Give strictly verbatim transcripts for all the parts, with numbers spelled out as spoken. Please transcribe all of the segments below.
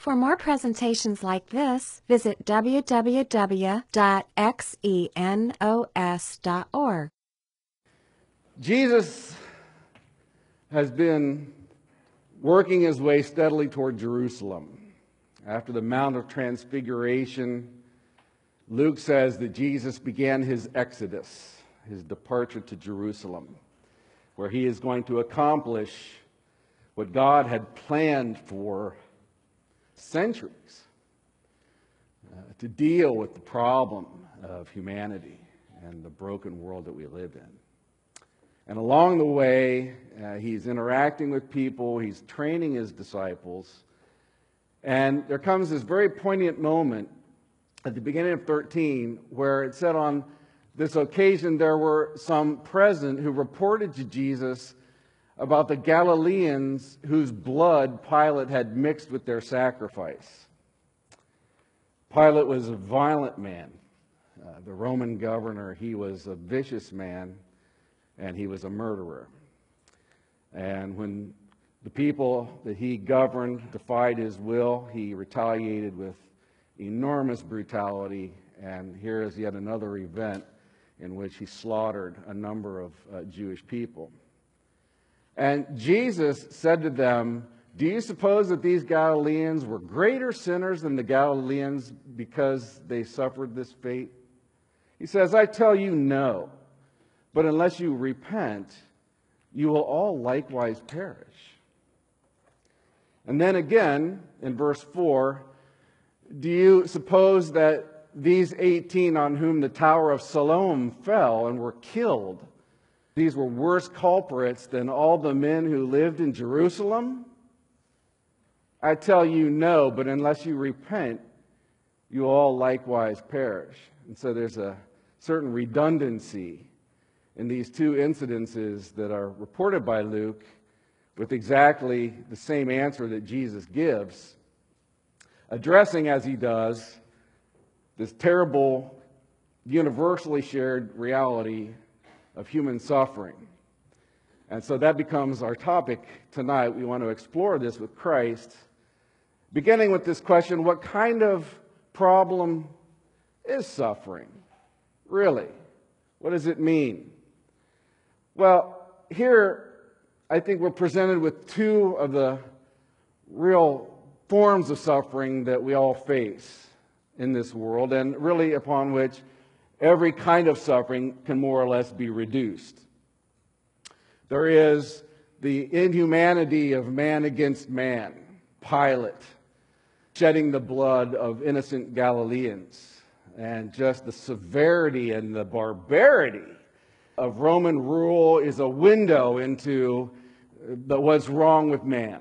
For more presentations like this, visit w w w dot xenos dot org. Jesus has been working his way steadily toward Jerusalem. After the Mount of Transfiguration, Luke says that Jesus began his exodus, his departure to Jerusalem, where he is going to accomplish what God had planned for centuries, uh, to deal with the problem of humanity and the broken world that we live in. And along the way, uh, he's interacting with people, he's training his disciples, and there comes this very poignant moment at the beginning of thirteen where it said on this occasion there were some present who reported to Jesus about the Galileans whose blood Pilate had mixed with their sacrifice. Pilate was a violent man. Uh, the Roman governor, he was a vicious man, and he was a murderer. And when the people that he governed defied his will, he retaliated with enormous brutality. And here is yet another event in which he slaughtered a number of uh, Jewish people. And Jesus said to them, "Do you suppose that these Galileans were greater sinners than the Galileans because they suffered this fate?" He says, "I tell you, no. But unless you repent, you will all likewise perish." And then again, in verse four, "Do you suppose that these eighteen on whom the Tower of Siloam fell and were killed, these were worse culprits than all the men who lived in Jerusalem? I tell you, no, but unless you repent, you all likewise perish." And so there's a certain redundancy in these two incidences that are reported by Luke with exactly the same answer that Jesus gives, addressing as he does this terrible, universally shared reality of human suffering. And so that becomes our topic tonight. We want to explore this with Christ, beginning with this question: what kind of problem is suffering? Really? What does it mean? Well, here I think we're presented with two of the real forms of suffering that we all face in this world, and really upon which every kind of suffering can more or less be reduced. There is the inhumanity of man against man, Pilate shedding the blood of innocent Galileans, and just the severity and the barbarity of Roman rule is a window into the, what's wrong with man,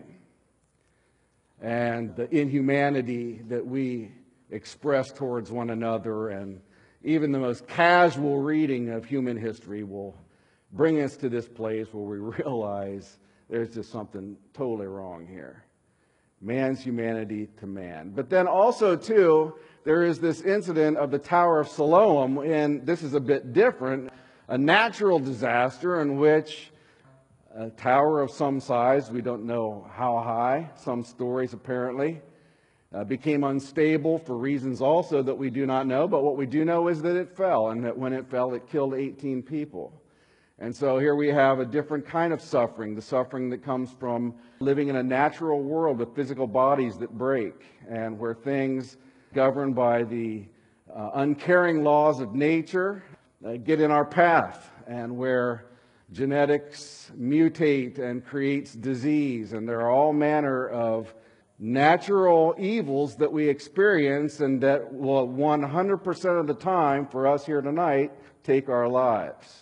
and the inhumanity that we express towards one another. And even the most casual reading of human history will bring us to this place where we realize there's just something totally wrong here. Man's humanity to man. But then also, too, there is this incident of the Tower of Siloam, and this is a bit different, a natural disaster in which a tower of some size, we don't know how high, some stories apparently, Uh, became unstable for reasons also that we do not know. But what we do know is that it fell, and that when it fell, it killed eighteen people. And so here we have a different kind of suffering, the suffering that comes from living in a natural world with physical bodies that break, and where things governed by the uh, uncaring laws of nature uh, get in our path, and where genetics mutate and creates disease, and there are all manner of natural evils that we experience, and that will one hundred percent of the time for us here tonight take our lives.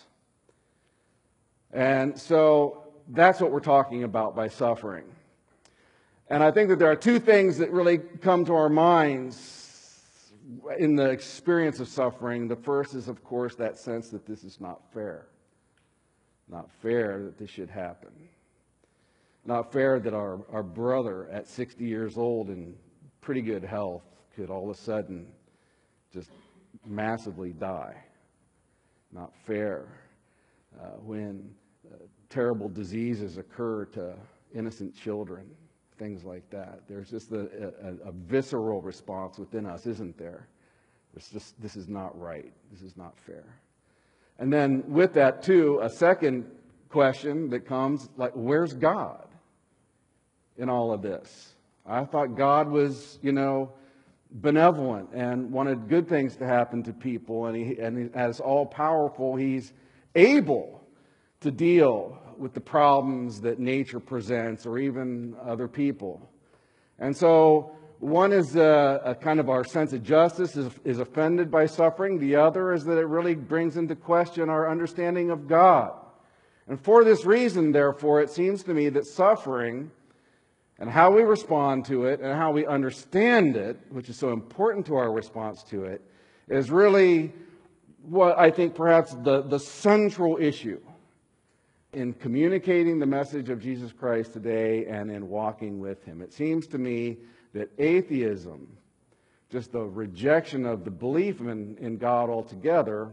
And so that's what we're talking about by suffering. And I think that there are two things that really come to our minds in the experience of suffering. The first is, of course, that sense that this is not fair. Not fair that this should happen. Not fair that our, our brother at sixty years old in pretty good health could all of a sudden just massively die. Not fair uh, when uh, terrible diseases occur to innocent children. things like that. There's just a, a, a visceral response within us, isn't there? It's just, this is not right. This is not fair. And then with that, too, a second question that comes, like, where's God in all of this? I thought God was, you know, benevolent and wanted good things to happen to people, and he, and as all-powerful, he's able to deal with the problems that nature presents or even other people. And so one is a, a kind of our sense of justice is, is offended by suffering. The other is that it really brings into question our understanding of God. And for this reason, therefore, it seems to me that suffering and how we respond to it and how we understand it, which is so important to our response to it, is really what I think perhaps the, the central issue in communicating the message of Jesus Christ today and in walking with Him. It seems to me that atheism, just the rejection of the belief in, in God altogether,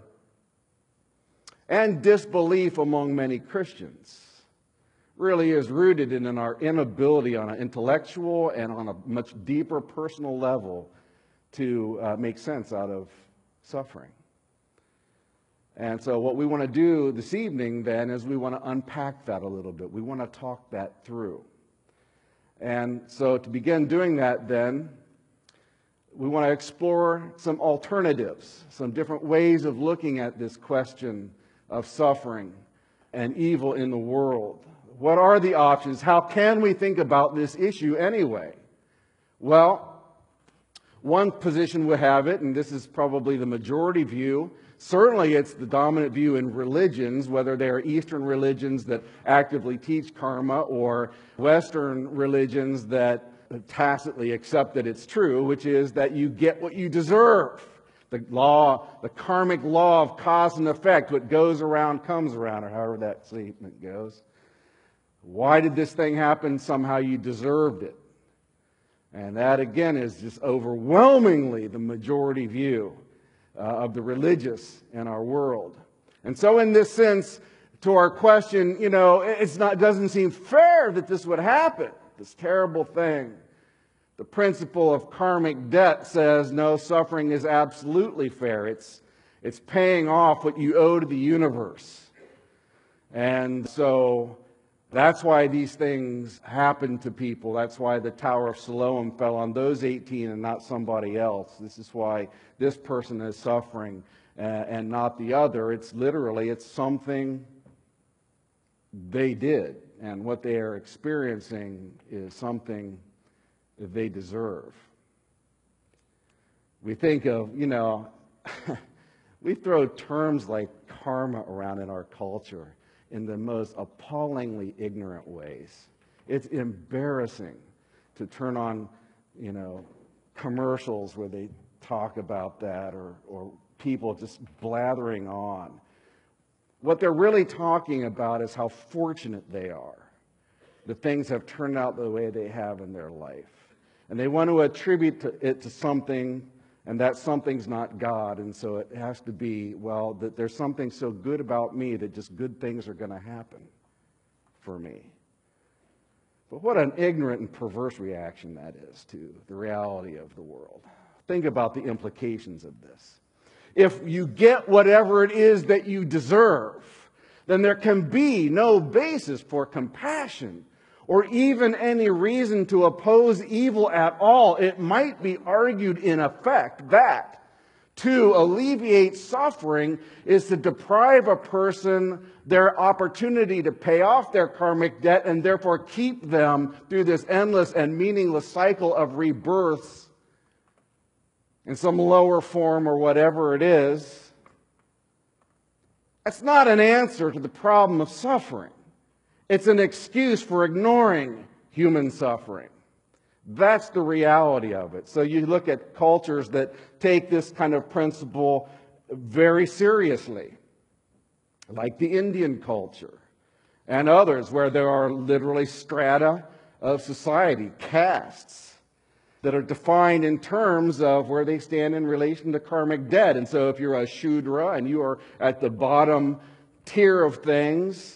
and disbelief among many Christians, really is rooted in, in our inability on an intellectual and on a much deeper personal level to uh, make sense out of suffering. And so what we want to do this evening then is we want to unpack that a little bit. We want to talk that through. And so to begin doing that then, we want to explore some alternatives, some different ways of looking at this question of suffering and evil in the world. What are the options? How can we think about this issue anyway? Well, one position would have it, and this is probably the majority view. Certainly it's the dominant view in religions, whether they are Eastern religions that actively teach karma or Western religions that tacitly accept that it's true, which is that you get what you deserve. The law, the karmic law of cause and effect, what goes around comes around, or however that statement goes. Why did this thing happen? Somehow you deserved it. And that, again, is just overwhelmingly the majority view uh, of the religious in our world. And so in this sense, to our question, you know, it's not, it doesn't seem fair that this would happen, this terrible thing. The principle of karmic debt says no, suffering is absolutely fair. It's, it's paying off what you owe to the universe. And so that's why these things happen to people. That's why the Tower of Siloam fell on those eighteen and not somebody else. This is why this person is suffering uh, and not the other. It's literally, it's something they did. And what they are experiencing is something that they deserve. We think of, you know, we throw terms like karma around in our culture in the most appallingly ignorant ways. It's embarrassing to turn on, you know, commercials where they talk about that, or, or people just blathering on. What they're really talking about is how fortunate they are that things have turned out the way they have in their life. And they want to attribute to it to something, and that something's not God, and so it has to be, well, that there's something so good about me that just good things are going to happen for me. But what an ignorant and perverse reaction that is to the reality of the world. Think about the implications of this. If you get whatever it is that you deserve, then there can be no basis for compassion or even any reason to oppose evil at all. It might be argued in effect that to alleviate suffering is to deprive a person their opportunity to pay off their karmic debt and therefore keep them through this endless and meaningless cycle of rebirths in some lower form or whatever it is. That's not an answer to the problem of suffering. It's an excuse for ignoring human suffering. That's the reality of it. So you look at cultures that take this kind of principle very seriously, like the Indian culture and others, where there are literally strata of society, castes, that are defined in terms of where they stand in relation to karmic debt. And so if you're a Shudra and you are at the bottom tier of things,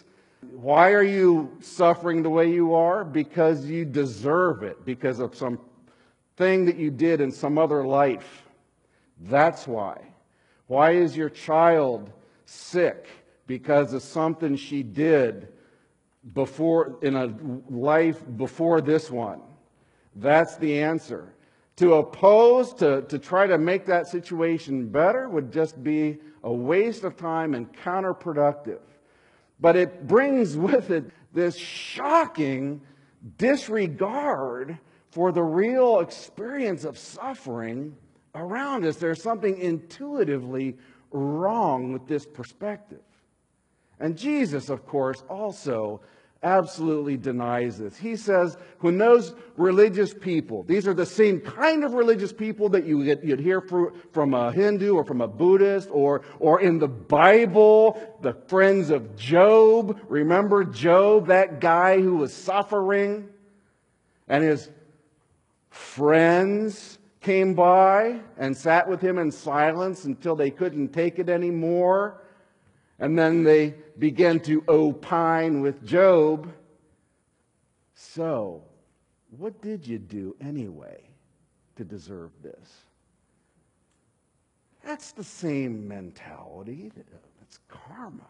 Why are you suffering the way you are? Because you deserve it, because of some thing that you did in some other life. That's why. Why is your child sick? Because of something she did before, in a life before this one. That's the answer. To oppose, to, to try to make that situation better would just be a waste of time and counterproductive. But it brings with it this shocking disregard for the real experience of suffering around us. There's something intuitively wrong with this perspective. And Jesus, of course, also absolutely denies this. He says when those religious people, these are the same kind of religious people that you get, you'd hear from a Hindu or from a Buddhist, or, or in the Bible, the friends of Job. Remember Job, that guy who was suffering, and his friends came by and sat with him in silence until they couldn't take it anymore. And then they began to opine with Job. So, what did you do anyway to deserve this? That's the same mentality. That's karma.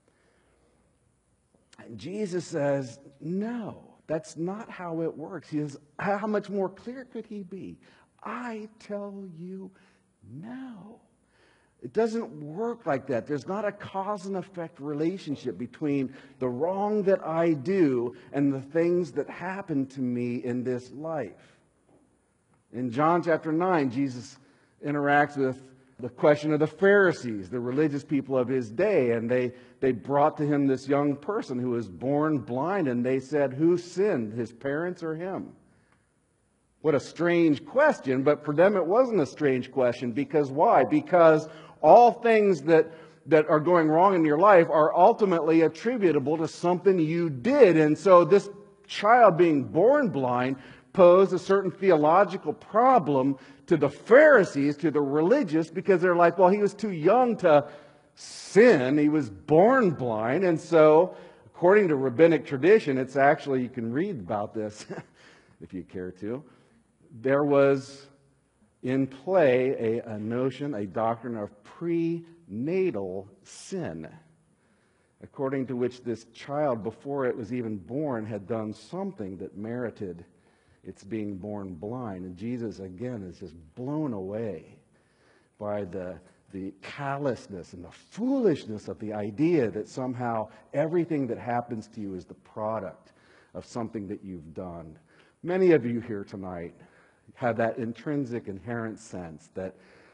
And Jesus says, no, that's not how it works. He says, how much more clear could he be? I tell you, no. It doesn't work like that. There's not a cause and effect relationship between the wrong that I do and the things that happen to me in this life. In John chapter nine, Jesus interacts with the question of the Pharisees, the religious people of his day, and they, they brought to him this young person who was born blind, and they said, who sinned, his parents or him? What a strange question, but for them it wasn't a strange question. Because why? Because all things that, that are going wrong in your life are ultimately attributable to something you did. And so this child being born blind posed a certain theological problem to the Pharisees, to the religious, because they're like, well, he was too young to sin. He was born blind. And so, according to rabbinic tradition, it's actually, you can read about this if you care to, there was in play a, a notion, a doctrine of prenatal sin, according to which this child, before it was even born, had done something that merited its being born blind. And Jesus, again, is just blown away by the, the callousness and the foolishness of the idea that somehow everything that happens to you is the product of something that you've done. Many of you here tonight have that intrinsic, inherent sense that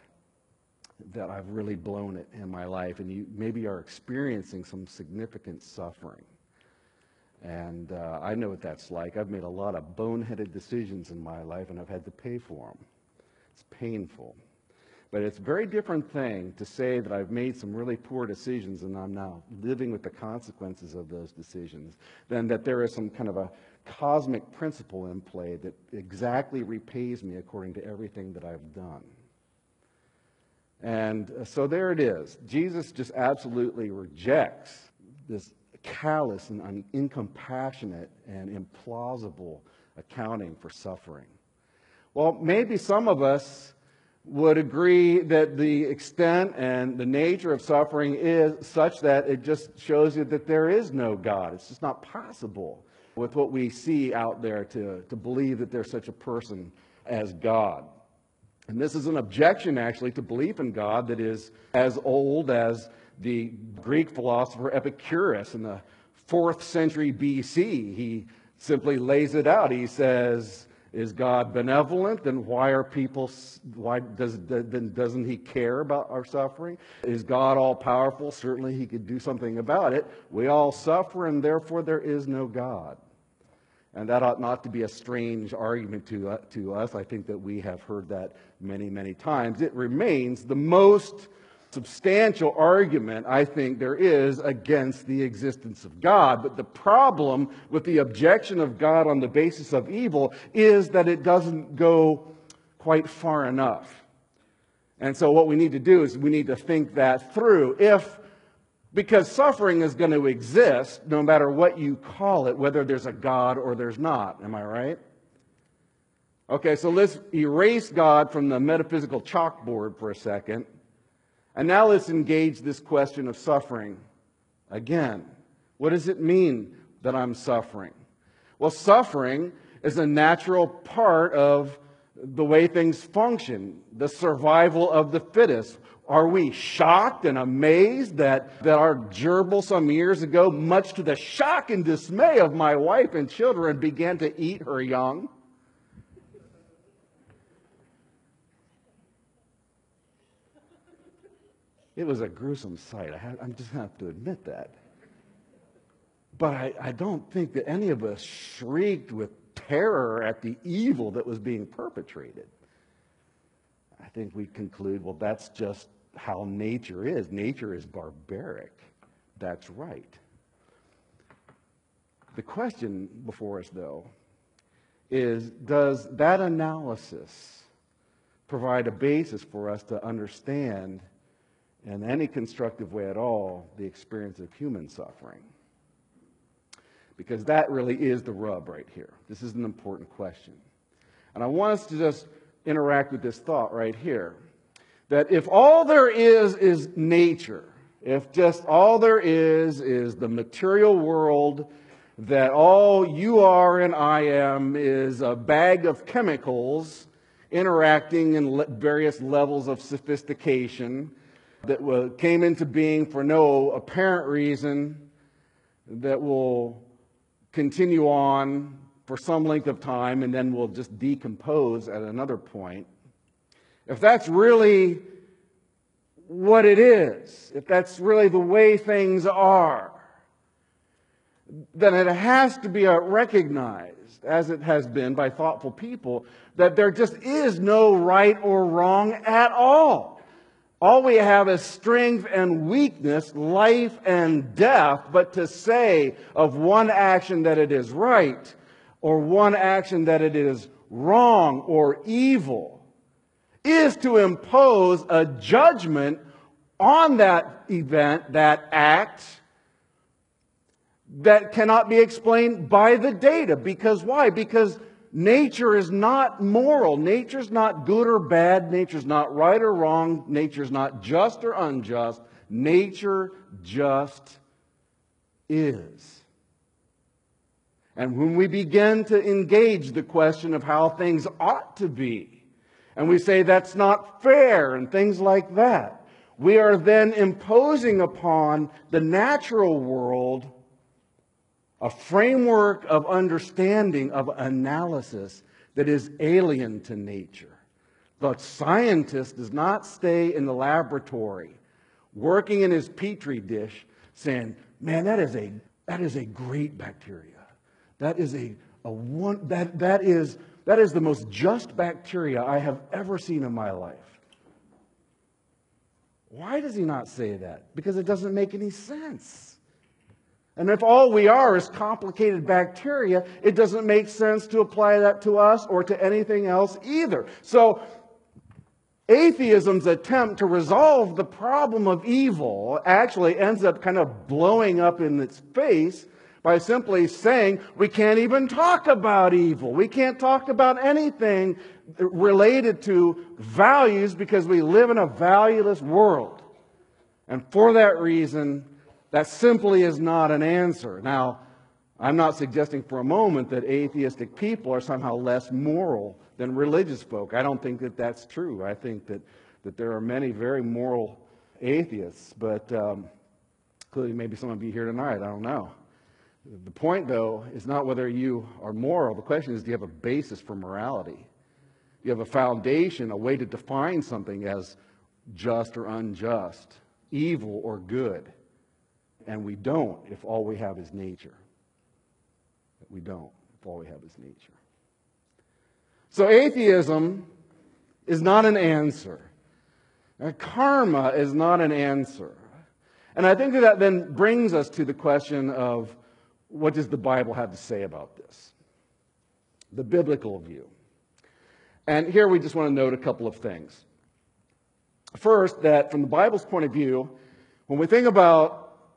that I've really blown it in my life, and you maybe are experiencing some significant suffering. And uh, I know what that's like. I've made a lot of boneheaded decisions in my life, and I've had to pay for them. It's painful. But it's a very different thing to say that I've made some really poor decisions and I'm now living with the consequences of those decisions, than that there is some kind of a cosmic principle in play that exactly repays me according to everything that I've done. And so there it is. Jesus just absolutely rejects this callous and un- incompassionate and implausible accounting for suffering. Well, maybe some of us would agree that the extent and the nature of suffering is such that it just shows you that there is no God. It's just not possible with what we see out there to, to believe that there's such a person as God. And this is an objection, actually, to belief in God that is as old as the Greek philosopher Epicurus in the fourth century B C. He simply lays it out. He says, is God benevolent? Then why are people, why does, then doesn't he care about our suffering? Is God all-powerful? Certainly he could do something about it. We all suffer, and therefore there is no God. And that ought not to be a strange argument to, uh, to us. I think that we have heard that many, many times. It remains the most substantial argument, I think, there is against the existence of God. But the problem with the objection of God on the basis of evil is that it doesn't go quite far enough. And so what we need to do is we need to think that through. If Because suffering is going to exist no matter what you call it, whether there's a God or there's not. Am I right? Okay, so let's erase God from the metaphysical chalkboard for a second. And now let's engage this question of suffering again. What does it mean that I'm suffering? Well, suffering is a natural part of the way things function, the survival of the fittest. Are we shocked and amazed that, that our gerbil some years ago, much to the shock and dismay of my wife and children, began to eat her young? It was a gruesome sight. I have, I'm just going to have to admit that. But I, I don't think that any of us shrieked with terror at the evil that was being perpetrated. I think we conclude, well, that's just how nature is. Nature is barbaric. That's right. The question before us, though, is does that analysis provide a basis for us to understand in any constructive way at all the experience of human suffering? Because that really is the rub right here. This is an important question. And I want us to just interact with this thought right here. That if all there is is nature, if just all there is is the material world, that all you are and I am is a bag of chemicals interacting in le- various levels of sophistication that w- came into being for no apparent reason, that will continue on for some length of time and then will just decompose at another point. If that's really what it is, if that's really the way things are, then it has to be recognized, as it has been by thoughtful people, that there just is no right or wrong at all. All we have is strength and weakness, life and death. But to say of one action that it is right, or one action that it is wrong or evil, is to impose a judgment on that event, that act, that cannot be explained by the data. Because why? Because nature is not moral. Nature's not good or bad. Nature's not right or wrong. Nature's not just or unjust. Nature just is. And when we begin to engage the question of how things ought to be, and we say that's not fair and things like that, we are then imposing upon the natural world a framework of understanding, of analysis that is alien to nature. The scientist does not stay in the laboratory working in his petri dish saying, man, that is a that is a great bacteria. That is a, a one that that is that is the most just bacteria I have ever seen in my life. Why does he not say that? Because it doesn't make any sense. And if all we are is complicated bacteria, it doesn't make sense to apply that to us or to anything else either. So, atheism's attempt to resolve the problem of evil actually ends up kind of blowing up in its face by simply saying we can't even talk about evil. We can't talk about anything related to values because we live in a valueless world. And for that reason, that simply is not an answer. Now, I'm not suggesting for a moment that atheistic people are somehow less moral than religious folk. I don't think that that's true. I think that, that there are many very moral atheists, but um, including maybe some of you here tonight. I don't know. The point, though, is not whether you are moral. The question is, do you have a basis for morality? Do you have a foundation, a way to define something as just or unjust, evil or good? And we don't if all we have is nature. We don't if all we have is nature. So atheism is not an answer. And karma is not an answer. And I think that, that then brings us to the question of what does the Bible have to say about this? The biblical view. And here we just want to note a couple of things. First, that from the Bible's point of view, when we think about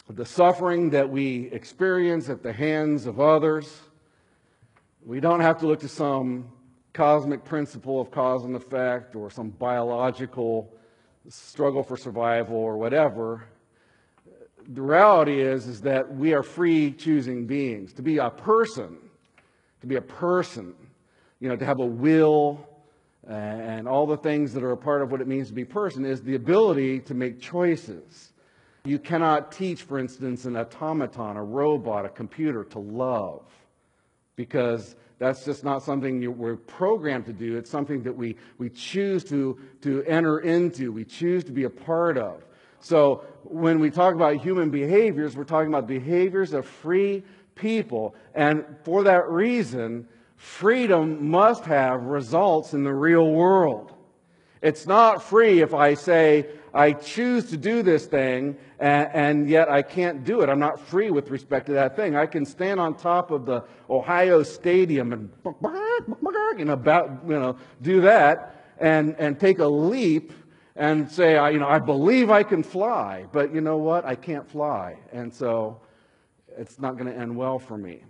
the suffering that we experience at the hands of others, we don't have to look to some cosmic principle of cause and effect or some biological struggle for survival or whatever. The reality is, is that we are free choosing beings. To be a person, to be a person, you know, to have a will and all the things that are a part of what it means to be a person is the ability to make choices. You cannot teach, for instance, an automaton, a robot, a computer to love, because that's just not something you, we're programmed to do. It's something that we, we choose to, to enter into, we choose to be a part of. So when we talk about human behaviors, we're talking about behaviors of free people. And for that reason, freedom must have results in the real world. It's not free if I say, I choose to do this thing, and, and yet I can't do it. I'm not free with respect to that thing. I can stand on top of the Ohio Stadium and you know, about, you know, do that and, and take a leap and say, I, you know, I believe I can fly, but you know what? I can't fly. And so it's not going to end well for me.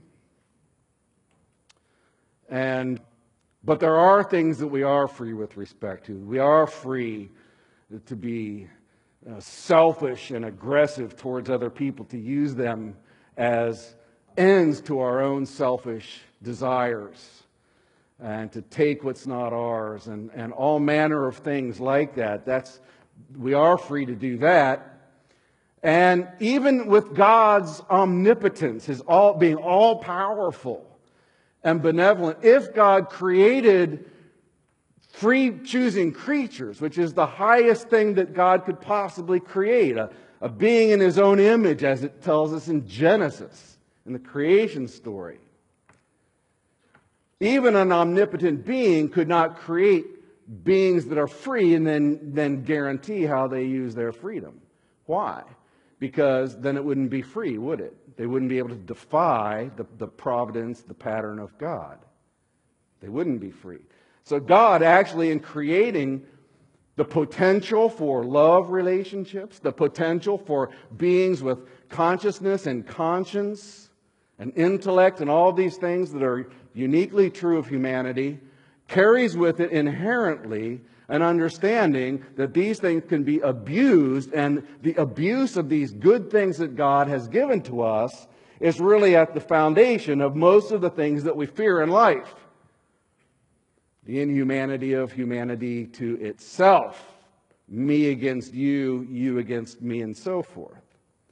And, but there are things that we are free with respect to. We are free to be uh, selfish and aggressive towards other people, to use them as ends to our own selfish desires, and to take what's not ours, and, and all manner of things like that. That's, we are free to do that. And even with God's omnipotence, His all, being all-powerful and benevolent, if God created free choosing creatures, which is the highest thing that God could possibly create, a, a being in His own image, as it tells us in Genesis, in the creation story. Even an omnipotent being could not create beings that are free and then, then guarantee how they use their freedom. Why? Because then it wouldn't be free, would it? They wouldn't be able to defy the, the providence, the pattern of God. They wouldn't be free. So God actually, in creating the potential for love relationships, the potential for beings with consciousness and conscience and intellect and all these things that are uniquely true of humanity, carries with it inherently an understanding that these things can be abused, and the abuse of these good things that God has given to us is really at the foundation of most of the things that we fear in life. The inhumanity of humanity to itself. Me against you, you against me, and so forth.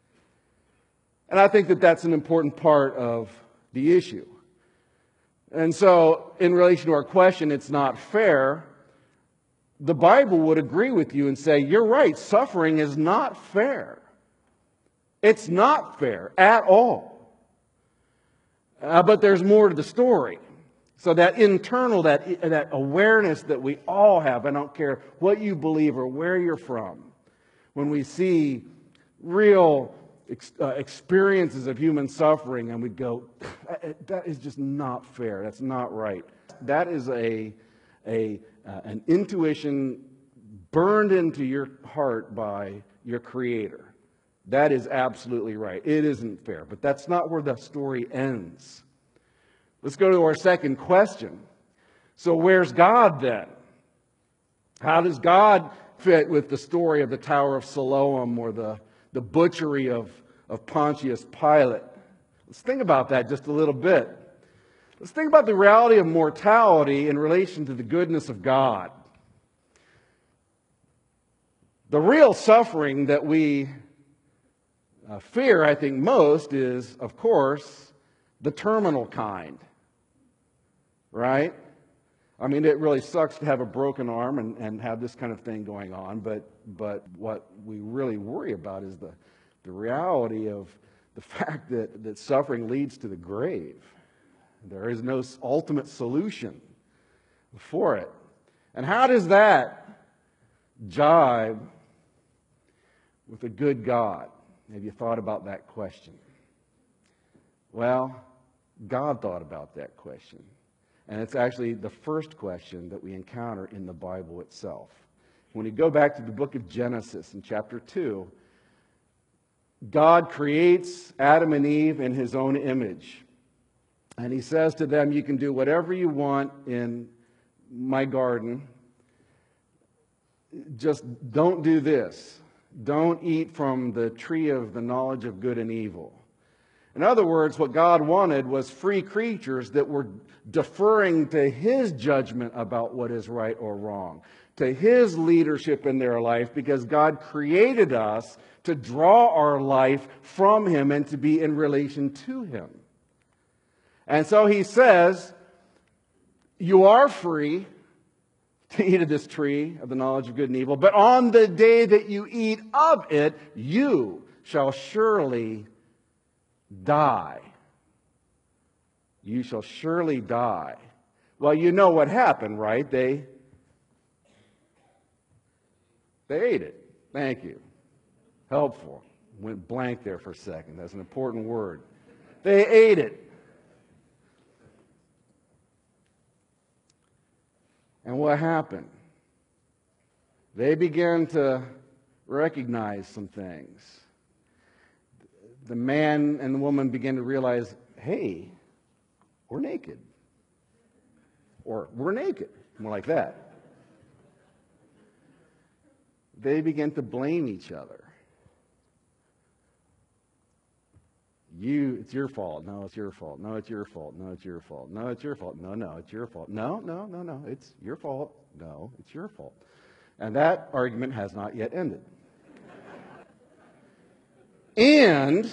And I think that that's an important part of the issue. And so, in relation to our question, it's not fair, the Bible would agree with you and say, you're right, suffering is not fair. It's not fair at all. Uh, but there's more to the story. So that internal, that, that awareness that we all have, I don't care what you believe or where you're from, when we see real ex, uh, experiences of human suffering and we go, that is just not fair, that's not right. That is a, a, uh, an intuition burned into your heart by your Creator. That is absolutely right. It isn't fair, but that's not where the story ends. Let's go to our second question. So where's God then? How does God fit with the story of the Tower of Siloam or the, the butchery of, of Pontius Pilate? Let's think about that just a little bit. Let's think about the reality of mortality in relation to the goodness of God. The real suffering that we uh, fear, I think, most is, of course, the terminal kind. Right? I mean, it really sucks to have a broken arm and, and have this kind of thing going on, but but what we really worry about is the, the reality of the fact that, that suffering leads to the grave. There is no ultimate solution for it. And how does that jibe with a good God? Have you thought about that question? Well, God thought about that question. And it's actually the first question that we encounter in the Bible itself. When we go back to the book of Genesis in chapter two, God creates Adam and Eve in his own image. And he says to them, you can do whatever you want in my garden. Just don't do this. Don't eat from the tree of the knowledge of good and evil. In other words, what God wanted was free creatures that were deferring to his judgment about what is right or wrong, to his leadership in their life, because God created us to draw our life from him and to be in relation to him. And so he says, you are free to eat of this tree of the knowledge of good and evil, but on the day that you eat of it, you shall surely die. You shall surely die. Well, you know what happened, right? They, they ate it. Thank you. Helpful. Went blank there for a second. That's an important word. They ate it. And what happened? They began to recognize some things. The man and the woman began to realize, hey, we're naked. Or we're naked. More like that. They began to blame each other. You, it's your fault. No, it's your fault. No, it's your fault. No, it's your fault. No, it's your fault. No, no, it's your fault. No, no, no, no, it's your fault. No, it's your fault. And that argument has not yet ended. And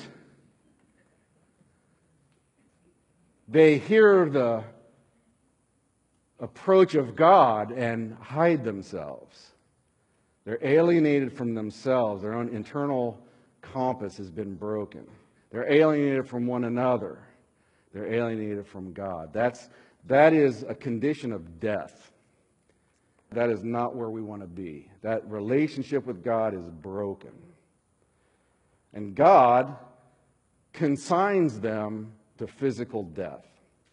they hear the approach of God and hide themselves. They're alienated from themselves. Their own internal compass has been broken. They're alienated from one another. They're alienated from God. That's, that is a condition of death. That is not where we want to be. That relationship with God is broken. And God consigns them to physical death.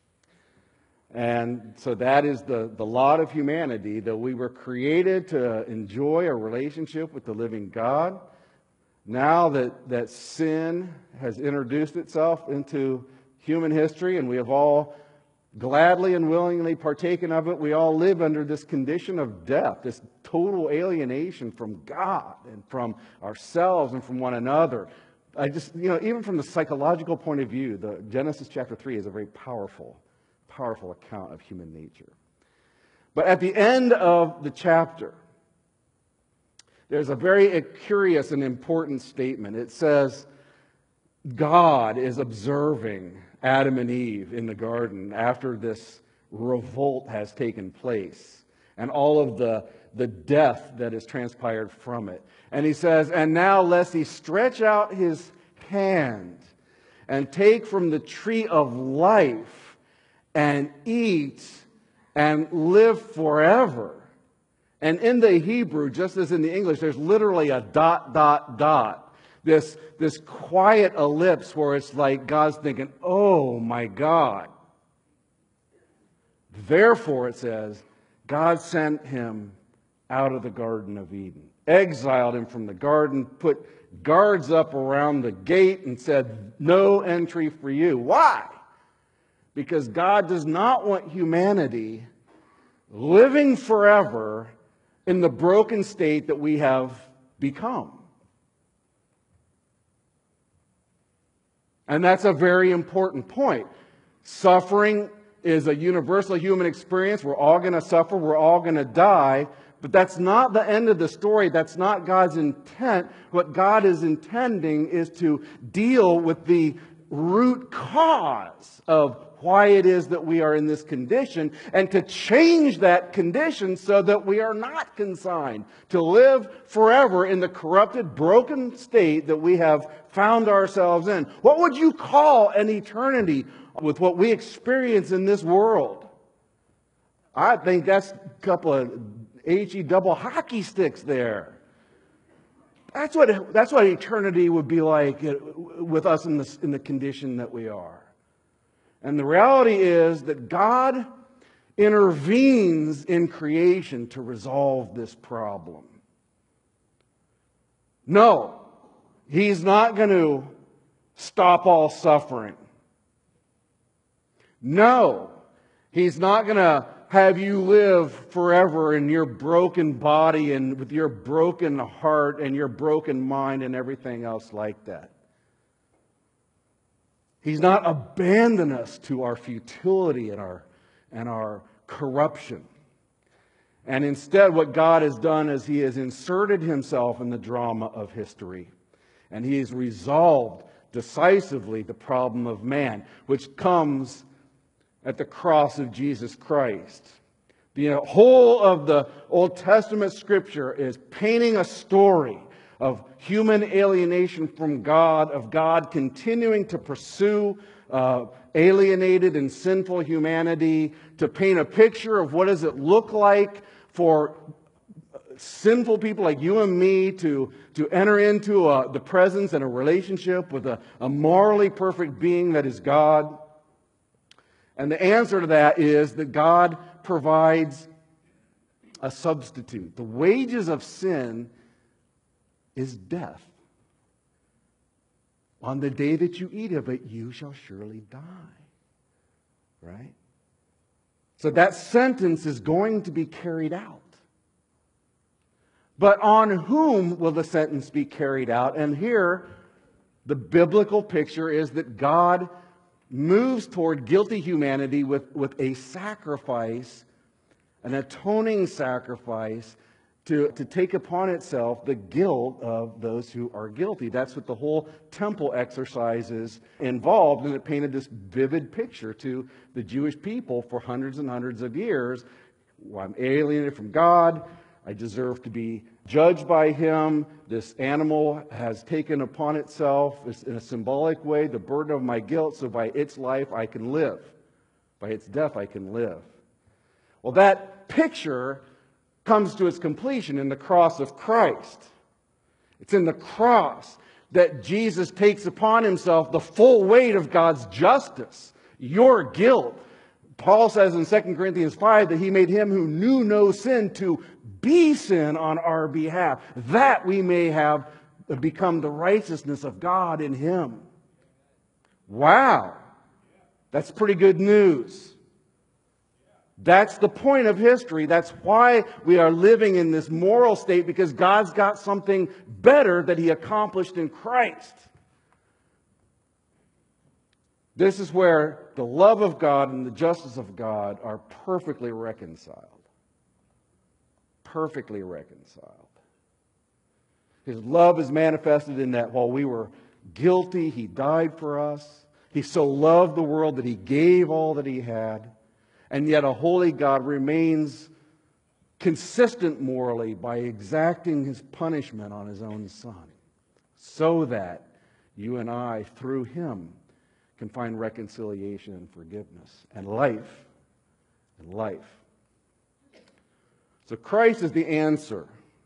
And so that is the, the lot of humanity, that we were created to enjoy a relationship with the living God. Now that, that sin has introduced itself into human history and we have all gladly and willingly partaken of it, we all live under this condition of death, this total alienation from God and from ourselves and from one another. I just, you know, even from the psychological point of view, the Genesis chapter three is a very powerful, powerful account of human nature. But at the end of the chapter, there's a very curious and important statement. It says, God is observing Adam and Eve in the garden after this revolt has taken place and all of the, the death that has transpired from it. And he says, and now lest he stretch out his hand and take from the tree of life and eat and live forever. And in the Hebrew, just as in the English, there's literally a dot, dot, dot. This, this quiet ellipse where it's like God's thinking, oh my God. Therefore, it says, God sent him out of the Garden of Eden, exiled him from the garden, put guards up around the gate and said, no entry for you. Why? Because God does not want humanity living forever in the broken state that we have become. And that's a very important point. Suffering is a universal human experience. We're all going to suffer. We're all going to die. But that's not the end of the story. That's not God's intent. What God is intending is to deal with the root cause of why it is that we are in this condition, and to change that condition so that we are not consigned to live forever in the corrupted, broken state that we have found ourselves in. What would you call an eternity with what we experience in this world? I think that's a couple of H E double hockey sticks there. That's what, that's what eternity would be like with us in the, in the condition that we are. And the reality is that God intervenes in creation to resolve this problem. No, He's not going to stop all suffering. No, He's not going to have you live forever in your broken body and with your broken heart and your broken mind and everything else like that. He's not abandoned us to our futility and our, and our corruption. And instead, what God has done is He has inserted Himself in the drama of history. And He has resolved decisively the problem of man, which comes at the cross of Jesus Christ. The whole of the Old Testament Scripture is painting a story of human alienation from God, of God continuing to pursue uh, alienated and sinful humanity, to paint a picture of what does it look like for sinful people like you and me to, to enter into a, the presence and a relationship with a, a morally perfect being that is God. And the answer to that is that God provides a substitute. The wages of sin is death. On the day that you eat of it, you shall surely die. Right? So that sentence is going to be carried out. But on whom will the sentence be carried out? And here, the biblical picture is that God moves toward guilty humanity with, with a sacrifice, an atoning sacrifice, to, to take upon itself the guilt of those who are guilty. That's what the whole temple exercises involved, and it painted this vivid picture to the Jewish people for hundreds and hundreds of years. Well, I'm alienated from God. I deserve to be judged by Him. This animal has taken upon itself, in a symbolic way, the burden of my guilt, so by its life I can live. By its death I can live. Well, that picture comes to its completion in the cross of Christ. It's in the cross that Jesus takes upon Himself the full weight of God's justice, your guilt. Paul says in Second Corinthians five that He made Him who knew no sin to be sin on our behalf, that we may have become the righteousness of God in Him. Wow! That's pretty good news. That's the point of history. That's why we are living in this moral state, because God's got something better that He accomplished in Christ. This is where the love of God and the justice of God are perfectly reconciled. Perfectly reconciled. His love is manifested in that while we were guilty, He died for us. He so loved the world that He gave all that He had. And yet a holy God remains consistent morally by exacting His punishment on His own Son, so that you and I, through Him, can find reconciliation and forgiveness and life and life. So Christ is the answer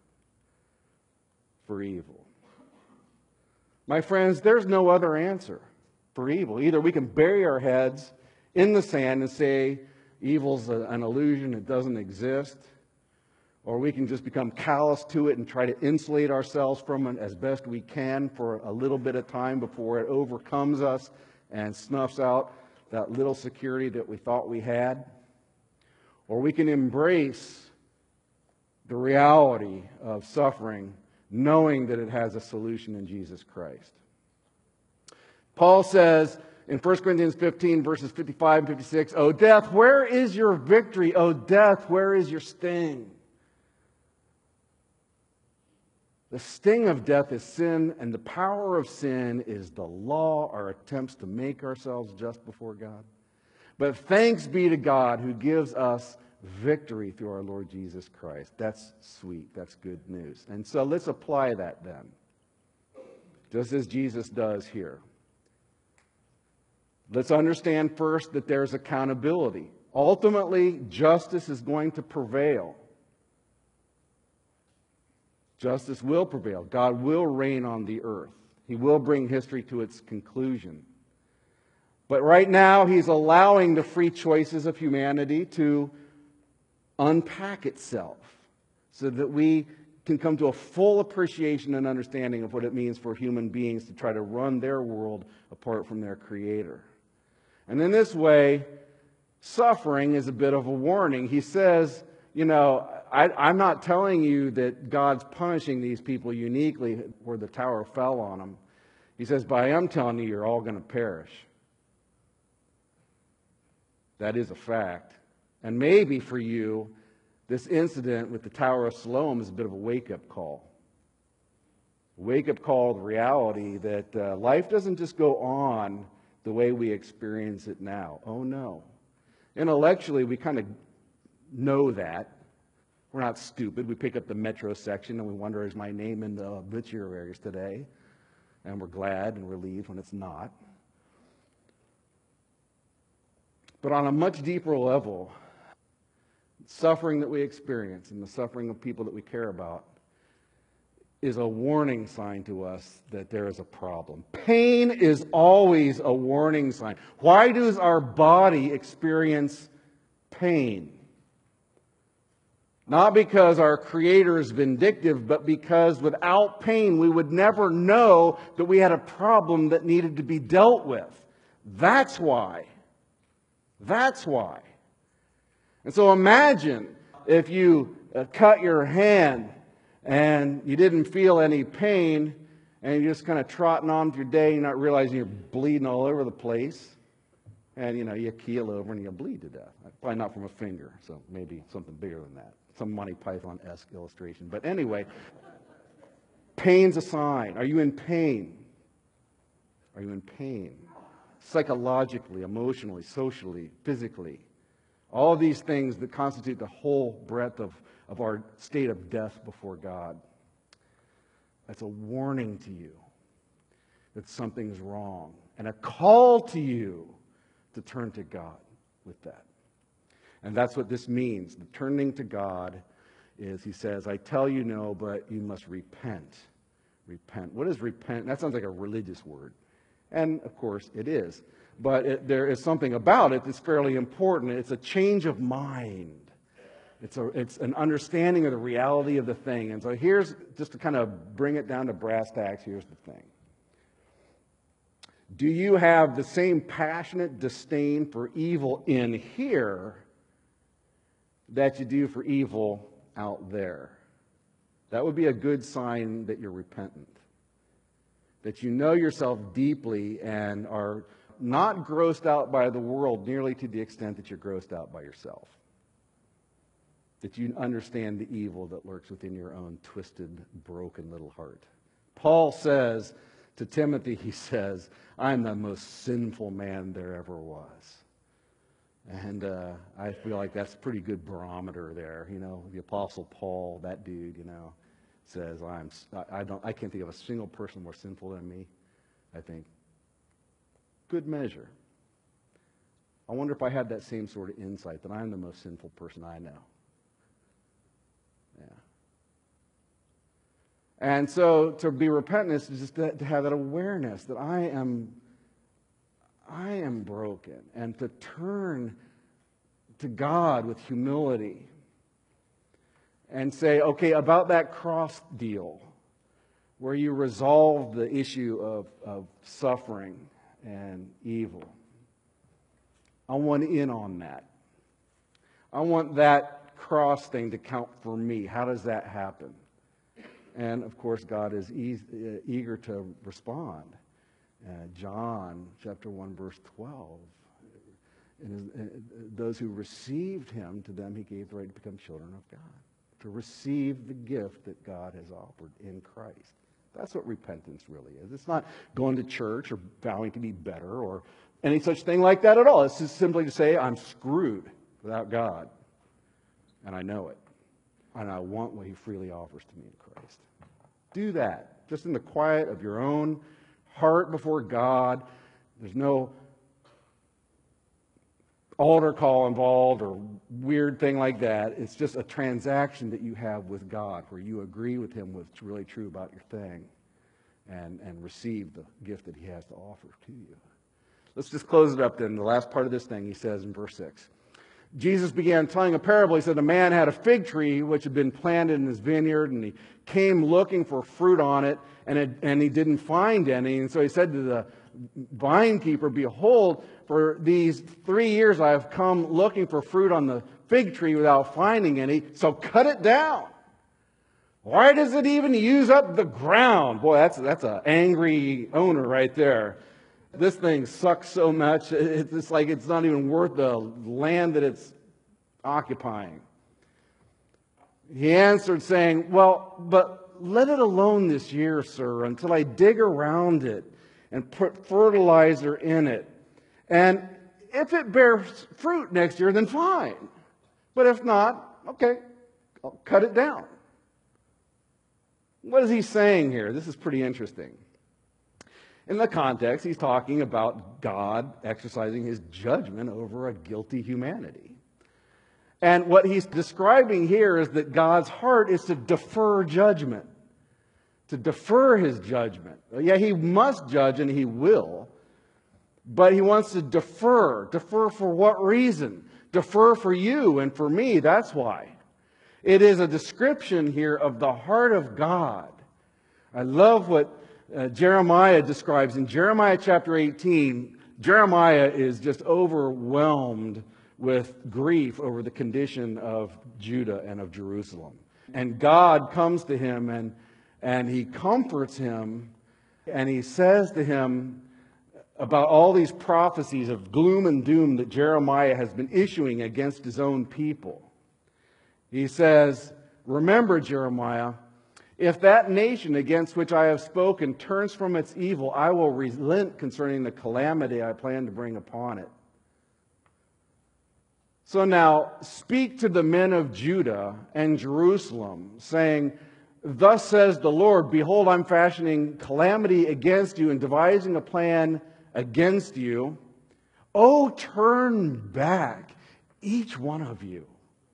for evil. My friends, there's no other answer for evil. Either we can bury our heads in the sand and say evil's an illusion, it doesn't exist, or we can just become callous to it and try to insulate ourselves from it as best we can for a little bit of time before it overcomes us and snuffs out that little security that we thought we had. Or we can embrace the reality of suffering, knowing that it has a solution in Jesus Christ. Paul says in First Corinthians fifteen, verses fifty-five and fifty-six, "O death, where is your victory? O death, where is your sting?" The sting of death is sin, and the power of sin is the law, our attempts to make ourselves just before God. But thanks be to God who gives us victory through our Lord Jesus Christ. That's sweet. That's good news. And so let's apply that then, just as Jesus does here. Let's understand first that there's accountability. Ultimately, justice is going to prevail. Justice will prevail. God will reign on the earth. He will bring history to its conclusion. But right now, He's allowing the free choices of humanity to unpack itself so that we can come to a full appreciation and understanding of what it means for human beings to try to run their world apart from their Creator. And in this way, suffering is a bit of a warning. He says, you know, I, I'm not telling you that God's punishing these people uniquely where the tower fell on them. He says, but I am telling you, you're all going to perish. That is a fact. And maybe for you, this incident with the Tower of Siloam is a bit of a wake-up call. A wake-up call to the reality that uh, life doesn't just go on the way we experience it now. Oh, no. Intellectually, we kind of know that. We're not stupid. We pick up the Metro section and we wonder, is my name in the obituaries today? And we're glad and relieved when it's not. But on a much deeper level, suffering that we experience and the suffering of people that we care about is a warning sign to us that there is a problem. Pain is always a warning sign. Why does our body experience pain? Not because our Creator is vindictive, but because without pain we would never know that we had a problem that needed to be dealt with. That's why. That's why. And so imagine if you uh, cut your hand and you didn't feel any pain and you're just kind of trotting on with your day, you're not realizing you're bleeding all over the place. And, you know, you keel over and you bleed to death. Probably not from a finger, so maybe something bigger than that. Some Monty Python-esque illustration. But anyway, pain's a sign. Are you in pain? Are you in pain? Psychologically, emotionally, socially, physically. All of these things that constitute the whole breadth of, of our state of death before God. That's a warning to you that something's wrong. And a call to you to turn to God with that. And that's what this means. The turning to God is, he says, I tell you no, but you must repent. Repent. What is repent? That sounds like a religious word. And, of course, it is. But it, there is something about it that's fairly important. It's a change of mind. It's, a, it's an understanding of the reality of the thing. And so here's, just to kind of bring it down to brass tacks, here's the thing. Do you have the same passionate disdain for evil in here that you do for evil out there? That would be a good sign that you're repentant. That you know yourself deeply and are not grossed out by the world nearly to the extent that you're grossed out by yourself. That you understand the evil that lurks within your own twisted, broken little heart. Paul says to Timothy, he says, I'm the most sinful man there ever was. And uh, I feel like that's a pretty good barometer there. You know, the Apostle Paul, that dude, you know, says, I'm, I, don't, I can't think of a single person more sinful than me. I think, good measure. I wonder if I had that same sort of insight, that I'm the most sinful person I know. Yeah. And so to be repentant is just to, to have that awareness that I am, I am broken, and to turn to God with humility and say, okay, about that cross deal where you resolve the issue of, of suffering and evil, I want in on that. I want that cross thing to count for me. How does that happen? And, of course, God is e- eager to respond. Uh, John chapter one, verse twelve. And his, uh, those who received him, to them he gave the right to become children of God. To receive the gift that God has offered in Christ. That's what repentance really is. It's not going to church or vowing to be better or any such thing like that at all. It's just simply to say, I'm screwed without God. And I know it. And I want what he freely offers to me in Christ. Do that. Just in the quiet of your own heart before God. There's no altar call involved or weird thing like that. It's just a transaction that you have with God where you agree with him what's really true about your thing and, and receive the gift that he has to offer to you. Let's just close it up then. The last part of this thing, he says in verse six. Jesus began telling a parable. He said a man had a fig tree which had been planted in his vineyard, and he came looking for fruit on it, and, it, and he didn't find any. And so he said to the vine keeper, "Behold, for these three years I have come looking for fruit on the fig tree without finding any, so cut it down. Why does it even use up the ground?" Boy, that's, that's an angry owner right there. This thing sucks so much, it's like it's not even worth the land that it's occupying. He answered saying, "Well, but let it alone this year, sir, until I dig around it and put fertilizer in it. And if it bears fruit next year, then fine. But if not, okay, I'll cut it down." What is he saying here? This is pretty interesting. In the context, he's talking about God exercising his judgment over a guilty humanity. And what he's describing here is that God's heart is to defer judgment, to defer his judgment. Yeah, he must judge, and he will, but he wants to defer. Defer for what reason? Defer for you and for me, that's why. It is a description here of the heart of God. I love what Uh, Jeremiah describes. In Jeremiah chapter eighteen, Jeremiah is just overwhelmed with grief over the condition of Judah and of Jerusalem. And God comes to him and, and he comforts him, and he says to him about all these prophecies of gloom and doom that Jeremiah has been issuing against his own people. He says, "Remember, Jeremiah, if that nation against which I have spoken turns from its evil, I will relent concerning the calamity I plan to bring upon it. So now speak to the men of Judah and Jerusalem, saying, Thus says the Lord, behold, I'm fashioning calamity against you and devising a plan against you. Oh, turn back, each one of you."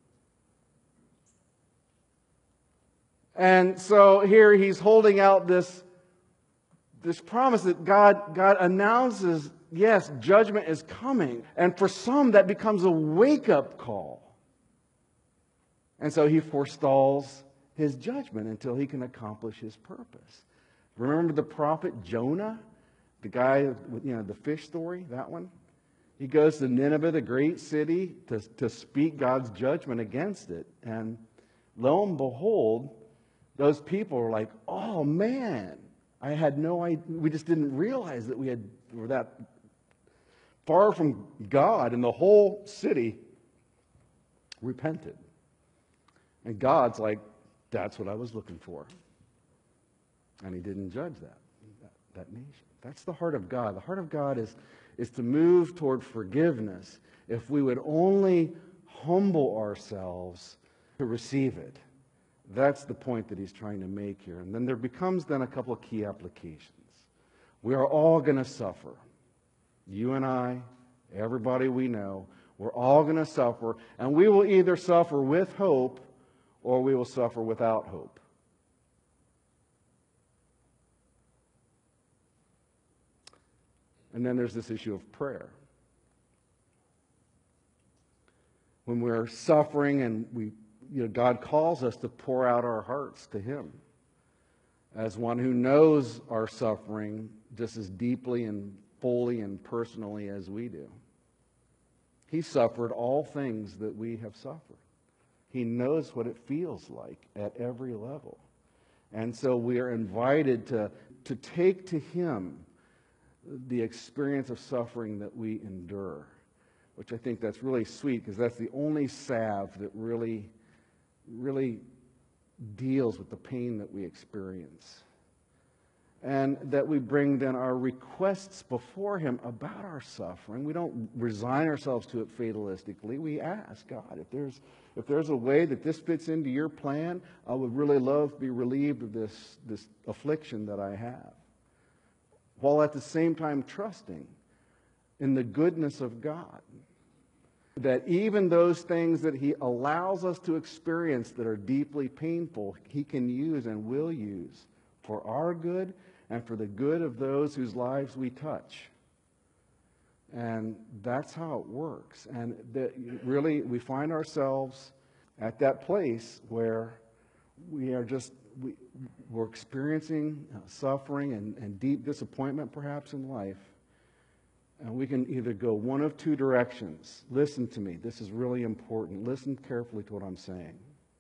And so here he's holding out this, this promise that God, God announces, yes, judgment is coming. And for some, that becomes a wake-up call. And so he forestalls his judgment until he can accomplish his purpose. Remember the prophet Jonah? The guy with, you know, the fish story, that one? He goes to Nineveh, the great city, to, to speak God's judgment against it. And lo and behold, those people were like, "Oh man, I had no idea. We just didn't realize that we had were that far from God." And the whole city repented. And God's like, "That's what I was looking for." And he didn't judge that, that, that nation. That's the heart of God. The heart of God is, is to move toward forgiveness if we would only humble ourselves to receive it. That's the point that he's trying to make here. And then there becomes then a couple of key applications. We are all going to suffer. You and I, everybody we know, we're all going to suffer. And we will either suffer with hope or we will suffer without hope. And then there's this issue of prayer. When we're suffering and we You know, God calls us to pour out our hearts to him as one who knows our suffering just as deeply and fully and personally as we do. He suffered all things that we have suffered. He knows what it feels like at every level. And so we are invited to, to take to him the experience of suffering that we endure, which I think that's really sweet because that's the only salve that really really deals with the pain that we experience. And that we bring then our requests before him about our suffering. We don't resign ourselves to it fatalistically. We ask God, if there's if there's a way that this fits into your plan, I would really love to be relieved of this, this affliction that I have. While at the same time trusting in the goodness of God. That even those things that he allows us to experience that are deeply painful, he can use and will use for our good and for the good of those whose lives we touch. And that's how it works. And that really, we find ourselves at that place where we are just, we, we're experiencing suffering and, and deep disappointment perhaps in life. And we can either go one of two directions. Listen to me. This is really important. Listen carefully to what I'm saying.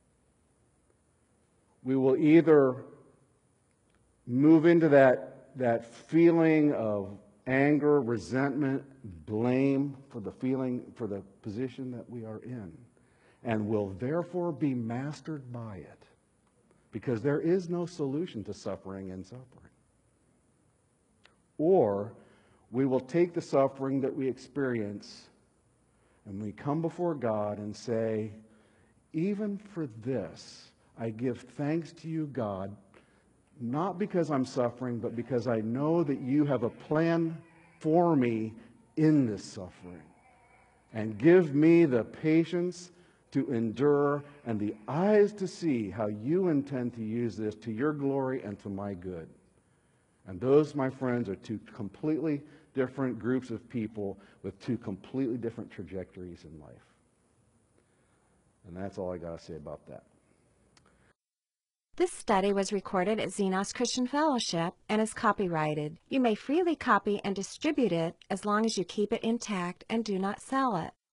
We will either move into that, that feeling of anger, resentment, blame for the feeling, for the position that we are in, and will therefore be mastered by it, because there is no solution to suffering and suffering. Or we will take the suffering that we experience and we come before God and say, even for this, I give thanks to you, God, not because I'm suffering, but because I know that you have a plan for me in this suffering. And give me the patience to endure and the eyes to see how you intend to use this to your glory and to my good. And those, my friends, are two completely different groups of people with two completely different trajectories in life. And that's all I got to say about that. This study was recorded at Xenos Christian Fellowship and is copyrighted. You may freely copy and distribute it as long as you keep it intact and do not sell it.